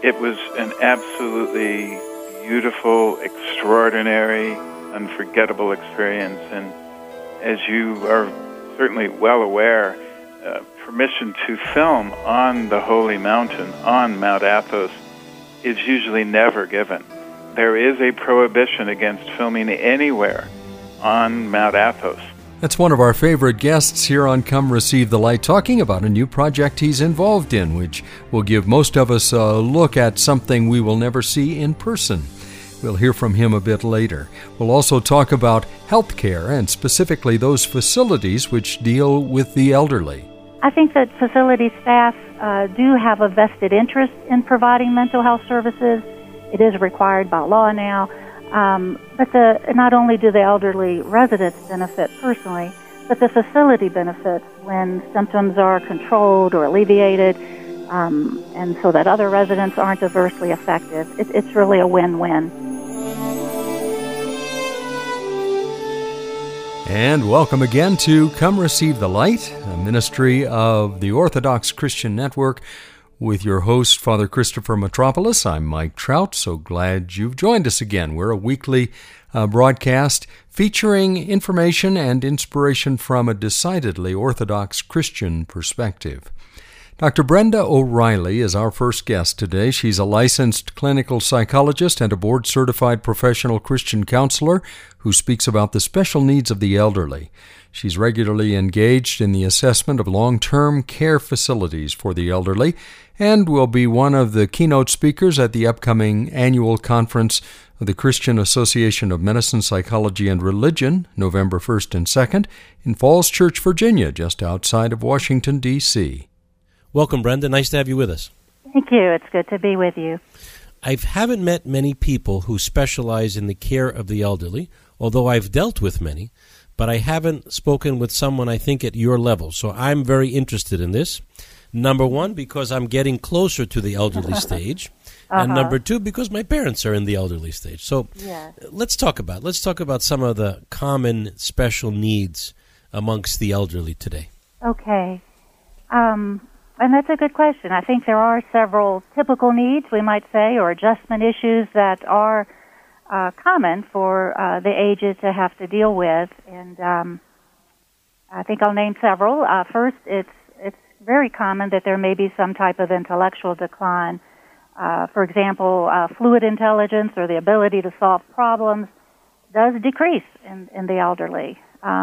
It was an absolutely beautiful, extraordinary, unforgettable experience. And as you are certainly well aware, permission to film on the Holy Mountain, on Mount Athos, is usually never given. There is a prohibition against filming anywhere on Mount Athos. That's one of our favorite guests here on Come Receive the Light, talking about a new project he's involved in, which will give most of us a look at something we will never see in person. We'll hear from him a bit later. We'll also talk about health care, and specifically those facilities which deal with the elderly. I think that facility staff do have a vested interest in providing mental health services. It is required by law now. But not only do the elderly residents benefit personally, but the facility benefits when symptoms are controlled or alleviated, and so that other residents aren't adversely affected. It's really a win-win. And welcome again to Come Receive the Light, a ministry of the Orthodox Christian Network, with your host, Father Christopher Metropolis. I'm Mike Trout. So glad you've joined us again. We're a weekly broadcast featuring information and inspiration from a decidedly Orthodox Christian perspective. Dr. Brenda O'Reilly is our first guest today. She's a licensed clinical psychologist and a board-certified professional Christian counselor who speaks about the special needs of the elderly. She's regularly engaged in the assessment of long-term care facilities for the elderly and will be one of the keynote speakers at the upcoming annual conference of the Christian Association of Medicine, Psychology, and Religion, November 1st and 2nd, in Falls Church, Virginia, just outside of Washington, D.C. Welcome, Brenda. Nice to have you with us. Thank you. It's good to be with you. I haven't met many people who specialize in the care of the elderly, although I've dealt with many, but I haven't spoken with someone, I think, at your level. So I'm very interested in this. Number one, because I'm getting closer to the elderly stage. And number two, because my parents are in the elderly stage. So let's talk about some of the common special needs amongst the elderly today. Okay. And that's a good question. I think there are several typical needs, we might say, or adjustment issues that are common for the aged to have to deal with. And I think I'll name several. First, it's very common that there may be some type of intellectual decline. For example, fluid intelligence or the ability to solve problems does decrease in the elderly.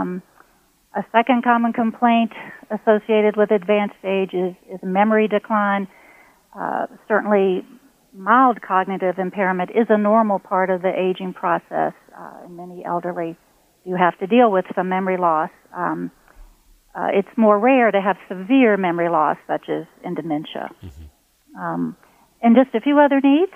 A second common complaint associated with advanced age is memory decline. Certainly, mild cognitive impairment is a normal part of the aging process, and many elderly do have to deal with some memory loss. It's more rare to have severe memory loss, such as in dementia. Mm-hmm. And just a few other needs.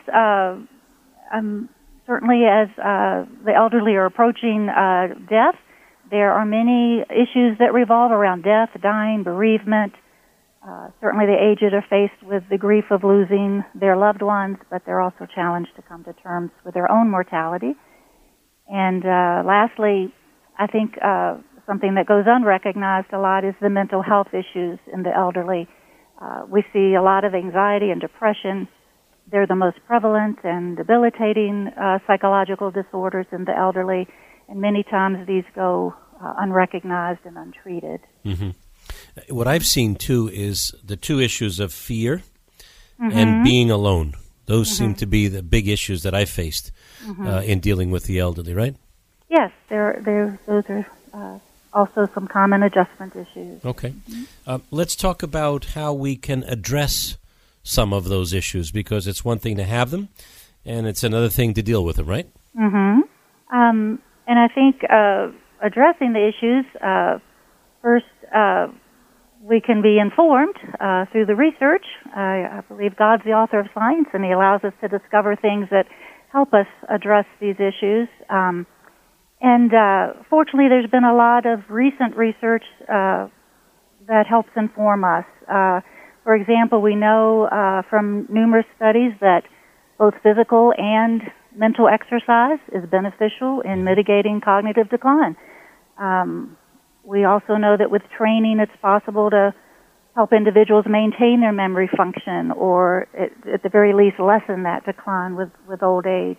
Certainly, as the elderly are approaching death, there are many issues that revolve around death, dying, bereavement. Certainly, the aged are faced with the grief of losing their loved ones, but they're also challenged to come to terms with their own mortality. And lastly, I think something that goes unrecognized a lot is the mental health issues in the elderly. We see a lot of anxiety and depression. They're the most prevalent and debilitating psychological disorders in the elderly, and many times these go unrecognized and untreated. Mm-hmm. What I've seen, too, is the two issues of fear and being alone. Those seem to be the big issues that I faced in dealing with the elderly, right? Yes, those are also some common adjustment issues. Okay. Let's talk about how we can address some of those issues, because it's one thing to have them, and it's another thing to deal with them, right? Mm-hmm. And I think addressing the issues, first, we can be informed through the research. I believe God's the author of science, and He allows us to discover things that help us address these issues. And fortunately, there's been a lot of recent research that helps inform us. For example, we know from numerous studies that both physical and mental exercise is beneficial in mitigating cognitive decline. We also know that with training, it's possible to help individuals maintain their memory function, or at the very least lessen that decline with old age.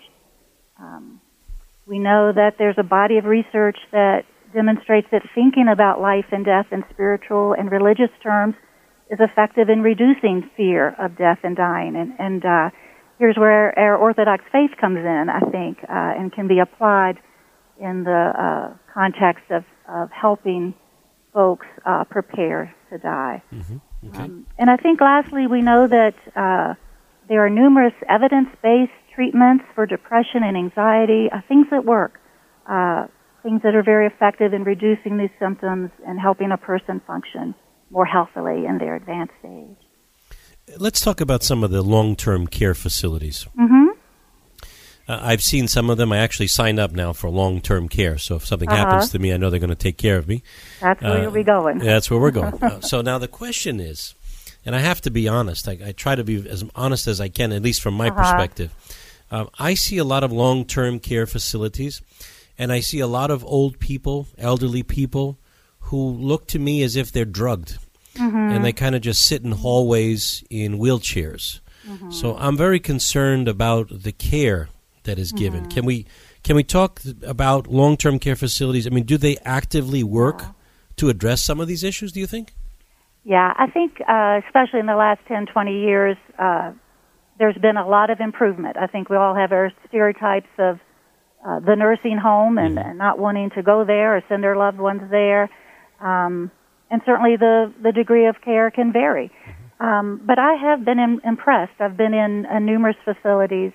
We know that there's a body of research that demonstrates that thinking about life and death in spiritual and religious terms is effective in reducing fear of death and dying. And here's where our Orthodox faith comes in, I think, and can be applied in the context of helping folks prepare to die. Mm-hmm. Okay. And I think lastly, we know that there are numerous evidence-based treatments for depression and anxiety, things that work, things that are very effective in reducing these symptoms and helping a person function more healthily in their advanced age. Let's talk about some of the long-term care facilities. Mm-hmm. I've seen some of them. I actually signed up now for long-term care, so if something happens to me, I know they're going to take care of me. That's where you'll be going. That's where we're going. So now the question is, and I have to be honest, I try to be as honest as I can, at least from my perspective. I see a lot of long-term care facilities, and I see a lot of old people, elderly people, who look to me as if they're drugged, and they kind of just sit in hallways in wheelchairs. So I'm very concerned about the care that is given. Can we talk about long-term care facilities? I mean, do they actively work to address some of these issues, do you think? Yeah, I think especially in the last 10, 20 years, there's been a lot of improvement. I think we all have our stereotypes of the nursing home and not wanting to go there or send their loved ones there. And certainly the degree of care can vary. But I have been impressed. I've been in numerous facilities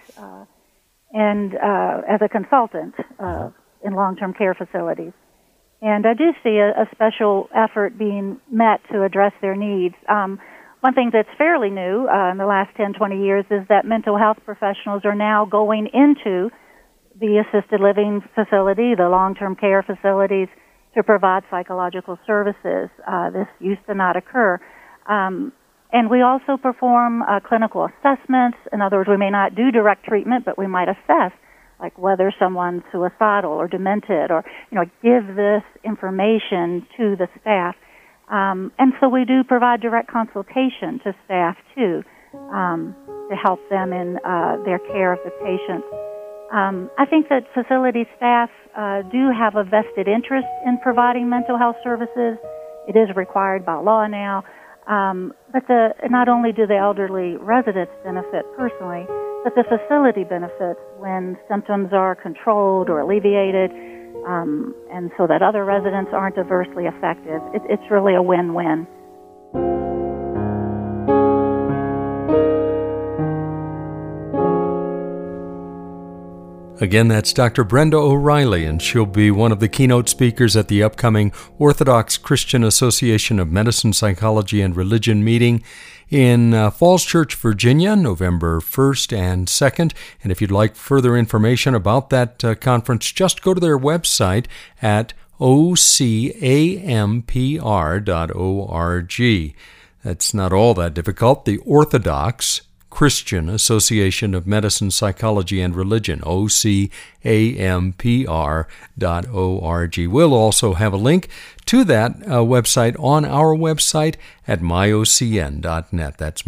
and as a consultant in long-term care facilities. And I do see a special effort being met to address their needs. One thing that's fairly new in the last 10, 20 years is that mental health professionals are now going into the assisted living facility, the long-term care facilities, to provide psychological services. This used to not occur. And we also perform clinical assessments. In other words, we may not do direct treatment, but we might assess, like whether someone's suicidal or demented, or give this information to the staff. And so we do provide direct consultation to staff too, to help them in their care of the patients. I think that facility staff do have a vested interest in providing mental health services. It is required by law now. But not only do the elderly residents benefit personally, but the facility benefits when symptoms are controlled or alleviated, and so that other residents aren't adversely affected. It's really a win-win. Again, that's Dr. Brenda O'Reilly, and she'll be one of the keynote speakers at the upcoming Orthodox Christian Association of Medicine, Psychology, and Religion meeting in Falls Church, Virginia, November 1st and 2nd. And if you'd like further information about that conference, just go to their website at ocampr.org. That's not all that difficult. The Orthodox Christian Association of Medicine, Psychology, and Religion, ocampr.org. We'll also have a link to that website on our website at myocn.net. That's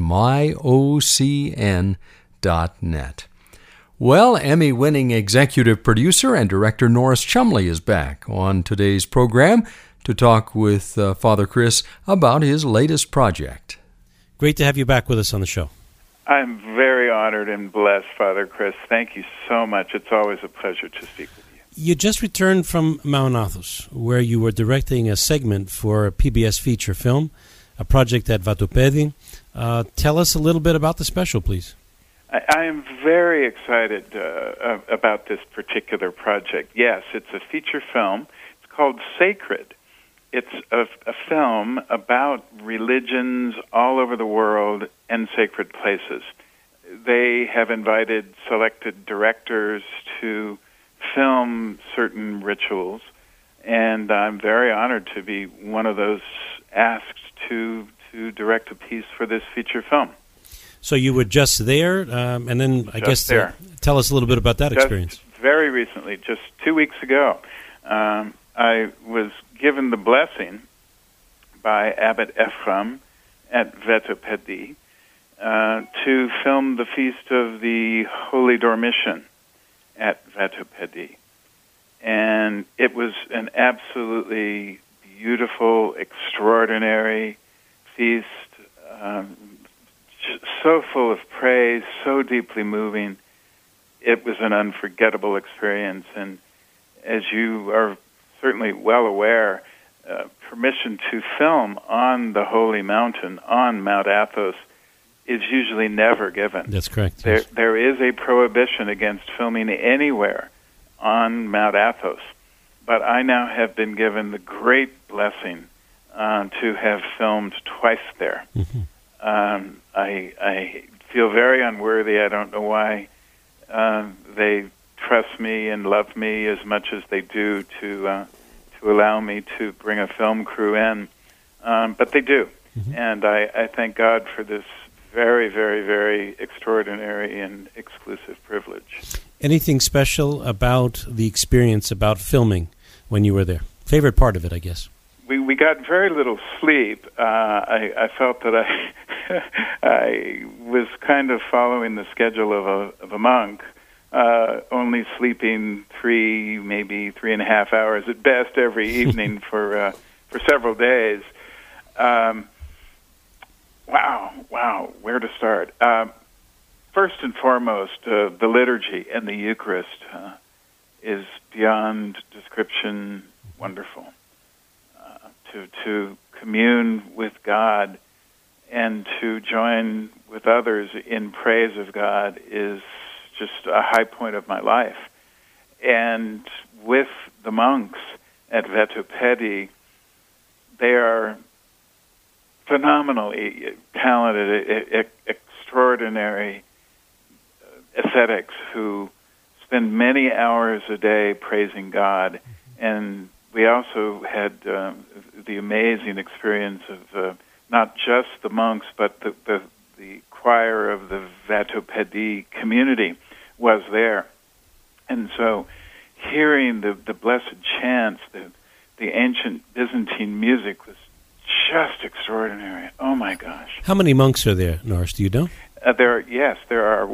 myocn.net. Well, Emmy-winning executive producer and director Norris Chumley is back on today's program to talk with Father Chris about his latest project. Great to have you back with us on the show. I'm very honored and blessed, Father Chris. Thank you so much. It's always a pleasure to speak with you. You just returned from Mount Athos, where you were directing a segment for a PBS feature film, a project at Vatopedi. Tell us a little bit about the special, please. I am very excited about this particular project. Yes, it's a feature film. It's called Sacred. It's a film about religions all over the world and sacred places. They have invited selected directors to film certain rituals, and I'm very honored to be one of those asked to direct a piece for this feature film. So you were just there, and then I guess tell us a little bit about that experience. Very recently, just 2 weeks ago, I was given the blessing by Abbot Ephraim at Vetopedi to film the Feast of the Holy Dormition at Vetopedi. And it was an absolutely beautiful, extraordinary feast, so full of praise, so deeply moving. It was an unforgettable experience. And as you are certainly well aware, permission to film on the Holy Mountain, on Mount Athos, is usually never given. That's correct. There is a prohibition against filming anywhere on Mount Athos. But I now have been given the great blessing to have filmed twice there. Mm-hmm. I feel very unworthy. I don't know why they trust me and love me as much as they do to allow me to bring a film crew in. But they do. Mm-hmm. And I thank God for this very, very, very extraordinary and exclusive privilege. Anything special about the experience, about filming when you were there? Favorite part of it, I guess. We got very little sleep. I felt that I was kind of following the schedule of a monk, only sleeping 3, maybe 3.5 hours at best every evening for several days. Wow, where to start? First and foremost, the liturgy and the Eucharist is beyond description wonderful. To commune with God and to join with others in praise of God is just a high point of my life. And with the monks at Vetopedi, they are phenomenally talented, extraordinary ascetics who spend many hours a day praising God. And we also had the amazing experience of not just the monks, but the choir of the Vetopedi community was there. And so hearing the blessed chants, the ancient Byzantine music was just extraordinary. Oh, my gosh. How many monks are there, Norris? Do you know? There are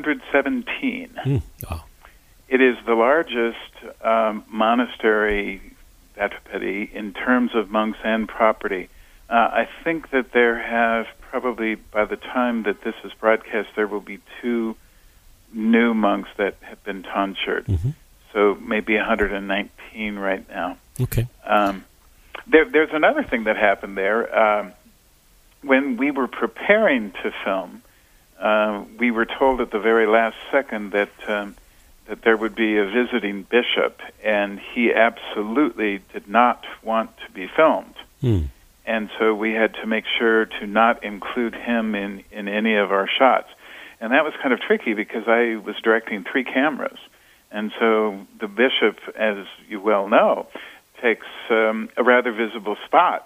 117. Wow. It is the largest monastery, Vetopedi, in terms of monks and property. I think that there have probably, by the time that this is broadcast, there will be 2 new monks that have been tonsured. Mm-hmm. So maybe 119 right now. Okay. There's another thing that happened there. When we were preparing to film, we were told at the very last second that there would be a visiting bishop, and he absolutely did not want to be filmed. And so we had to make sure to not include him in any of our shots. And that was kind of tricky because I was directing 3 cameras. And so the bishop, as you well know, takes a rather visible spot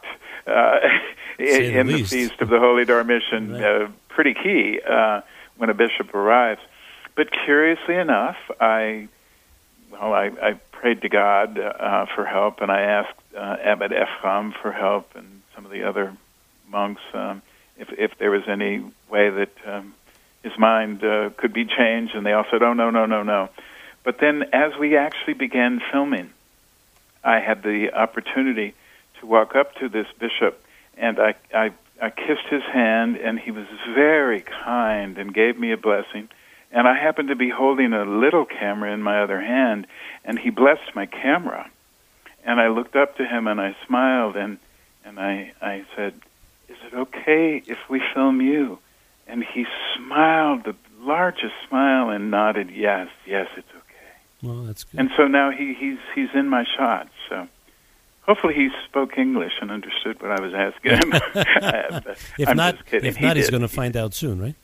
in the Feast of the Holy Dormition. Right. Pretty key when a bishop arrives. But curiously enough, I prayed to God for help, and I asked Abbot Ephraim for help and some of the other monks if there was any way that his mind could be changed, and they all said, oh, no. But then as we actually began filming, I had the opportunity to walk up to this bishop, and I kissed his hand, and he was very kind and gave me a blessing. And I happened to be holding a little camera in my other hand, and he blessed my camera. And I looked up to him, and I smiled, and I said, is it okay if we film you? And he smiled, the largest smile, and nodded, yes, it's okay. Well, that's good. And so now he's in my shots, so hopefully he spoke English and understood what I was asking him. If not, he's going to find out soon, right?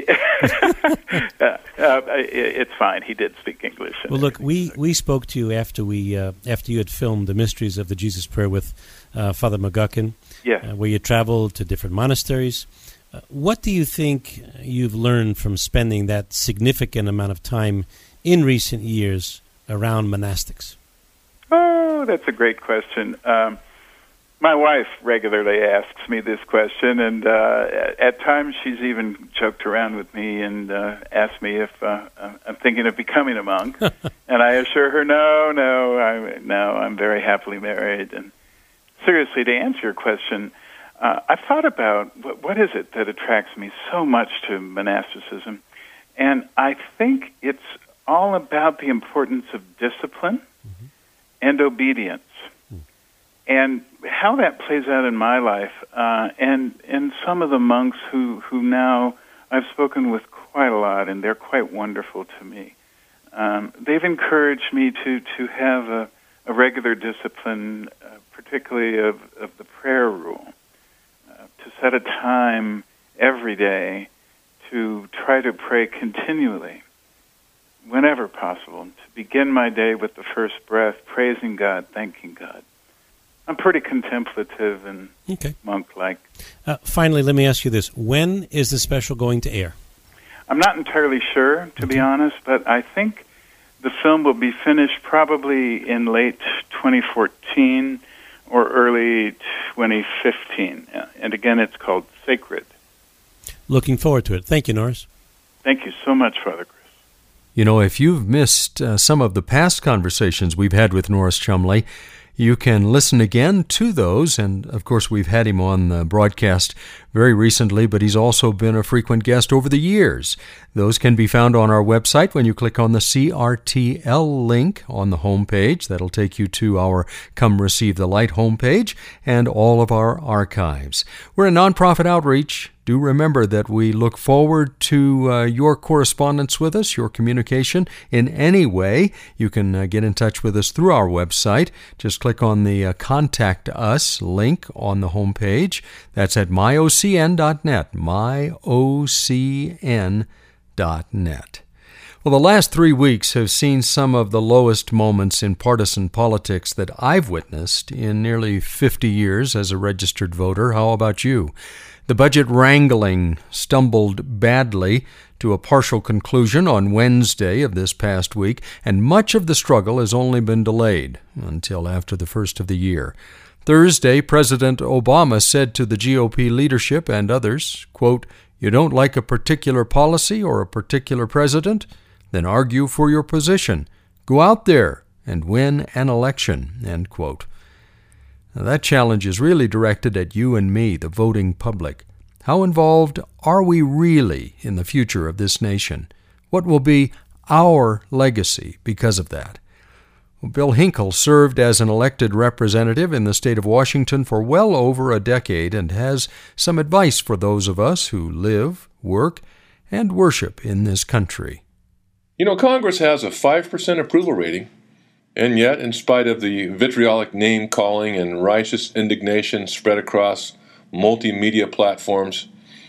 It's fine. He did speak English. Well, look, we spoke to you after you had filmed the Mysteries of the Jesus Prayer with Father McGuckin, where you traveled to different monasteries. What do you think you've learned from spending that significant amount of time in recent years around monastics? Oh, that's a great question. My My wife regularly asks me this question, and at times she's even joked around with me and asked me if I'm thinking of becoming a monk. And I assure her, no, I'm very happily married. And seriously, to answer your question, I've thought about what is it that attracts me so much to monasticism, and I think it's all about the importance of discipline and obedience. And how that plays out in my life, and some of the monks who now I've spoken with quite a lot, and they're quite wonderful to me. They've encouraged me to have a regular discipline, particularly of the prayer rule, to set a time every day to try to pray continually, whenever possible, to begin my day with the first breath, praising God, thanking God. I'm pretty contemplative and monk-like. Finally, let me ask you this. When is the special going to air? I'm not entirely sure, to be honest, but I think the film will be finished probably in late 2014 or early 2015. And again, it's called Sacred. Looking forward to it. Thank you, Norris. Thank you so much, Father Chris. You know, if you've missed some of the past conversations we've had with Norris Chumley, you can listen again to those, and of course we've had him on the broadcast very recently, but he's also been a frequent guest over the years. Those can be found on our website when you click on the CRTL link on the homepage. That'll take you to our Come Receive the Light homepage and all of our archives. We're a nonprofit outreach. Do remember that we look forward to your correspondence with us, your communication in any way. You can get in touch with us through our website. Just click on the Contact Us link on the homepage. That's at myocn.net, myocn.net. Well, the last 3 weeks have seen some of the lowest moments in partisan politics that I've witnessed in nearly 50 years as a registered voter. How about you? The budget wrangling stumbled badly to a partial conclusion on Wednesday of this past week, and much of the struggle has only been delayed until after the first of the year. Thursday, President Obama said to the GOP leadership and others, quote, "You don't like a particular policy or a particular president? Then argue for your position. Go out there and win an election," end quote. Now, that challenge is really directed at you and me, the voting public. How involved are we really in the future of this nation? What will be our legacy because of that? Well, Bill Hinkle served as an elected representative in the state of Washington for well over a decade and has some advice for those of us who live, work, and worship in this country. You know, Congress has a 5% approval rating. And yet, in spite of the vitriolic name-calling and righteous indignation spread across multimedia platforms,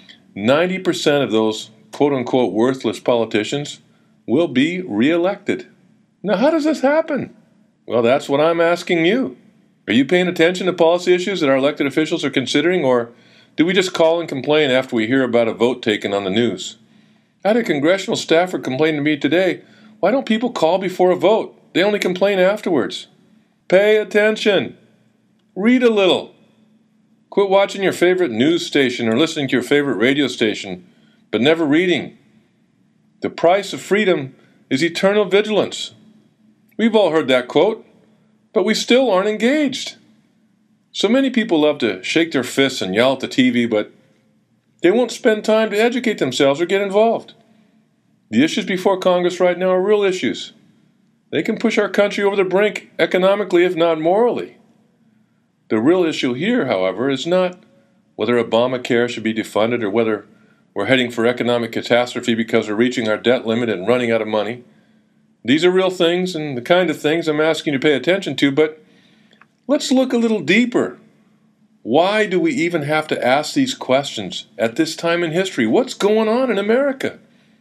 90% of those quote-unquote worthless politicians will be reelected. Now, how does this happen? Well, that's what I'm asking you. Are you paying attention to policy issues that our elected officials are considering, or do we just call and complain after we hear about a vote taken on the news? I had a congressional staffer complain to me today, why don't people call before a vote? They only complain afterwards. Pay attention. Read a little. Quit watching your favorite news station or listening to your favorite radio station, but never reading. The price of freedom is eternal vigilance. We've all heard that quote, but we still aren't engaged. So many people love to shake their fists and yell at the TV, but they won't spend time to educate themselves or get involved. The issues before Congress right now are real issues. They can push our country over the brink economically, if not morally. The real issue here, however, is not whether Obamacare should be defunded or whether we're heading for economic catastrophe because we're reaching our debt limit and running out of money. These are real things and the kind of things I'm asking you to pay attention to, but let's look a little deeper. Why do we even have to ask these questions at this time in history? What's going on in America?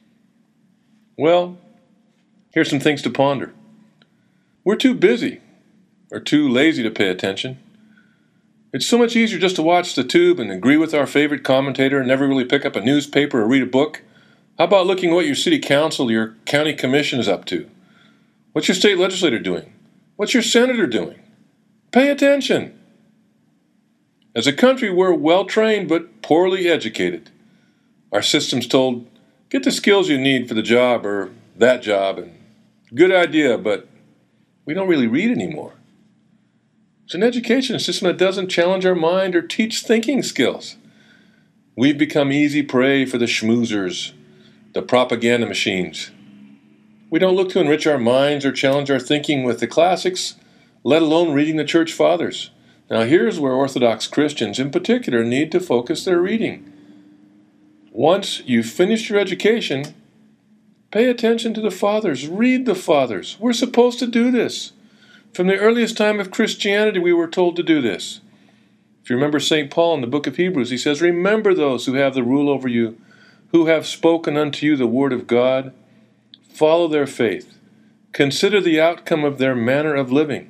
Well, here's some things to ponder. We're too busy or too lazy to pay attention. It's so much easier just to watch the tube and agree with our favorite commentator and never really pick up a newspaper or read a book. How about looking at what your city council, your county commission is up to? What's your state legislator doing? What's your senator doing? Pay attention. As a country, we're well-trained but poorly educated. Our system's told, get the skills you need for the job or that job, and good idea, but we don't really read anymore. It's an education system that doesn't challenge our mind or teach thinking skills. We've become easy prey for the schmoozers, the propaganda machines. We don't look to enrich our minds or challenge our thinking with the classics, let alone reading the church fathers. Now here's where Orthodox Christians in particular need to focus their reading. Once you've finished your education, pay attention to the fathers. Read the fathers. We're supposed to do this. From the earliest time of Christianity, we were told to do this. If you remember St. Paul in the book of Hebrews, he says, remember those who have the rule over you, who have spoken unto you the word of God. Follow their faith. Consider the outcome of their manner of living.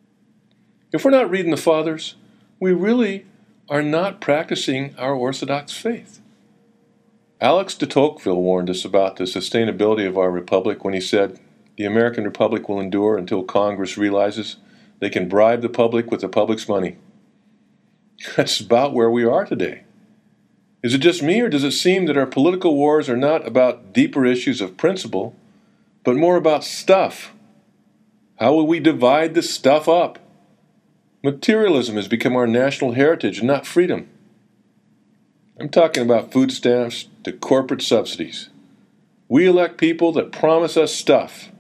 If we're not reading the fathers, we really are not practicing our Orthodox faith. Alex de Tocqueville warned us about the sustainability of our republic when he said, the American Republic will endure until Congress realizes they can bribe the public with the public's money. That's about where we are today. Is it just me, or does it seem that our political wars are not about deeper issues of principle, but more about stuff? How will we divide this stuff up? Materialism has become our national heritage and not freedom. I'm talking about food stamps to corporate subsidies. We elect people that promise us stuff.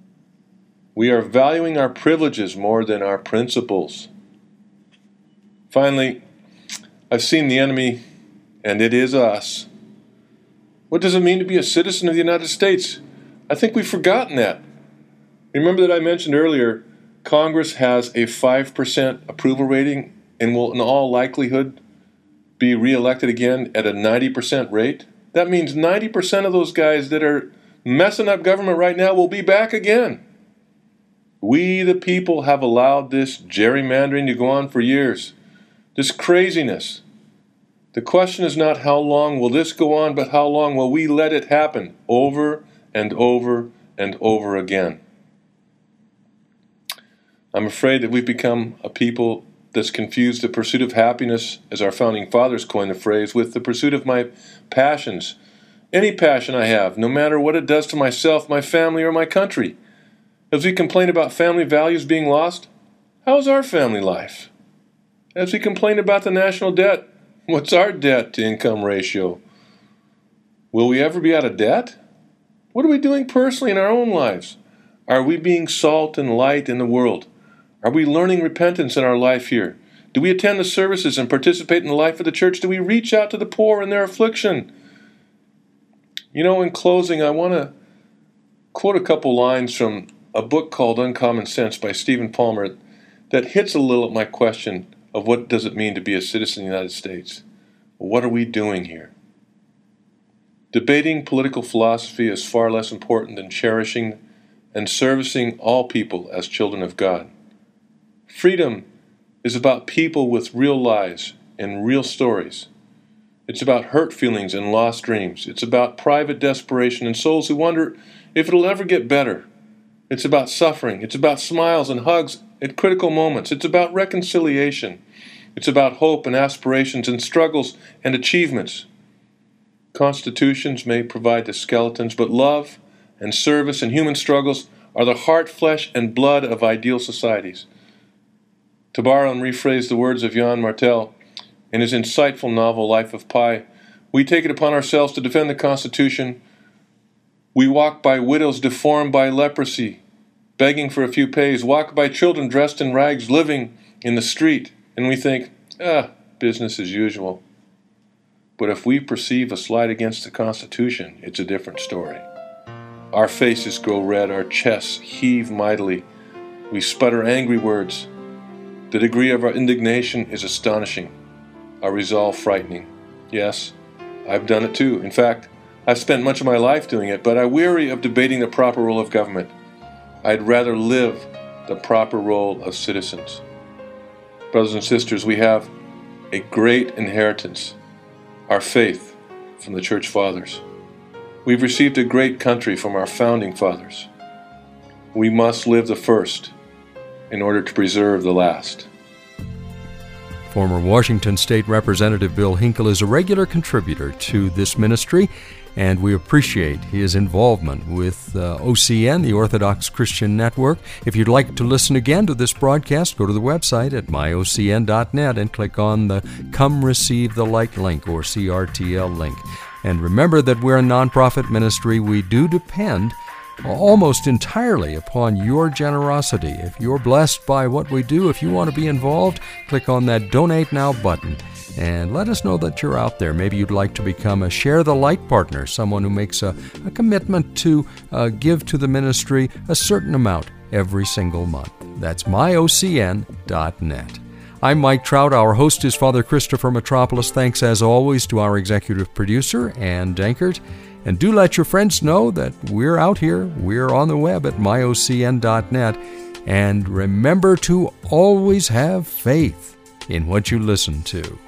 We are valuing our privileges more than our principles. Finally, I've seen the enemy, and it is us. What does it mean to be a citizen of the United States? I think we've forgotten that. Remember that I mentioned earlier, Congress has a 5% approval rating and will in all likelihood be reelected again at a 90% rate? That means 90% of those guys that are messing up government right now will be back again. We, the people, have allowed this gerrymandering to go on for years. This craziness. The question is not how long will this go on, but how long will we let it happen over and over and over again. I'm afraid that we've become a people that's confused the pursuit of happiness, as our founding fathers coined the phrase, with the pursuit of my passions. Any passion I have, no matter what it does to myself, my family, or my country. As we complain about family values being lost, how's our family life? As we complain about the national debt, what's our debt-to-income ratio? Will we ever be out of debt? What are we doing personally in our own lives? Are we being salt and light in the world? Are we learning repentance in our life here? Do we attend the services and participate in the life of the church? Do we reach out to the poor in their affliction? In closing, I want to quote a couple lines from a book called Uncommon Sense by Stephen Palmer that hits a little at my question of what does it mean to be a citizen of the United States. What are we doing here? Debating political philosophy is far less important than cherishing and servicing all people as children of God. Freedom is about people with real lives and real stories. It's about hurt feelings and lost dreams. It's about private desperation and souls who wonder if it'll ever get better. It's about suffering. It's about smiles and hugs at critical moments. It's about reconciliation. It's about hope and aspirations and struggles and achievements. Constitutions may provide the skeletons, but love and service and human struggles are the heart, flesh, and blood of ideal societies. To borrow and rephrase the words of Jan Martel in his insightful novel Life of Pi, we take it upon ourselves to defend the Constitution. We walk by widows deformed by leprosy, begging for a few pays, walk by children dressed in rags, living in the street, and we think, business as usual. But if we perceive a slight against the Constitution, it's a different story. Our faces grow red, our chests heave mightily. We sputter angry words. The degree of our indignation is astonishing, our resolve frightening. Yes, I've done it too. In fact, I've spent much of my life doing it, but I weary of debating the proper role of government. I'd rather live the proper role of citizens. Brothers and sisters, we have a great inheritance, our faith from the Church Fathers. We've received a great country from our founding fathers. We must live the first in order to preserve the last. Former Washington State Representative Bill Hinkle is a regular contributor to this ministry, and we appreciate his involvement with OCN, the Orthodox Christian Network. If you'd like to listen again to this broadcast, go to the website at myocn.net and click on the Come Receive the Light link, or CRTL link. And remember that we're a nonprofit ministry. We do depend almost entirely upon your generosity. If you're blessed by what we do, if you want to be involved, click on that Donate Now button and let us know that you're out there. Maybe you'd like to become a Share the Light partner, someone who makes a commitment to give to the ministry a certain amount every single month. That's myocn.net. I'm Mike Trout. Our host is Father Christopher Metropolis. Thanks as always to our executive producer, Ann Dankert. And do let your friends know that we're out here. We're on the web at myocn.net. And remember to always have faith in what you listen to.